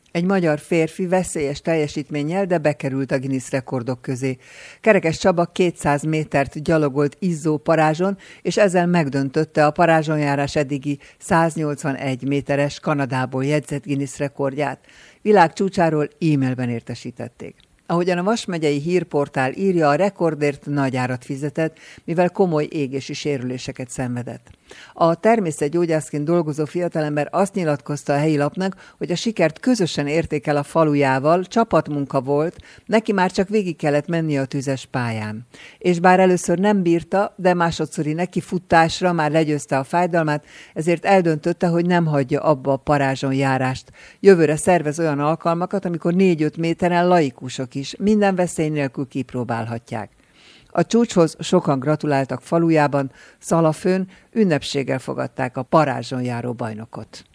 Egy magyar férfi veszélyes teljesítménnyel, de bekerült a Guinness rekordok közé. Kerekes Csaba 200 métert gyalogolt izzó parázson, és ezzel megdöntötte a parázsonjárás eddigi 181 méteres Kanadából jegyzett Guinness rekordját. Világ csúcsáról e-mailben értesítették. Ahogyan a Vas megyei hírportál írja, a rekordért nagy árat fizetett, mivel komoly égési sérüléseket szenvedett. A természetgyógyászként dolgozó fiatalember azt nyilatkozta a helyi lapnak, hogy a sikert közösen érték el a falujával, csapatmunka volt, neki már csak végig kellett mennie a tüzes pályán. És bár először nem bírta, de másodszori nekifutásra már legyőzte a fájdalmát, ezért eldöntötte, hogy nem hagyja abba a parázsonjárást. Jövőre szervez olyan alkalmakat, amikor 4-5 méteren laikusok is minden veszély nélkül kipróbálhatják. A csúcshoz sokan gratuláltak falujában, Szalafőn ünnepséggel fogadták a parázson járó bajnokot.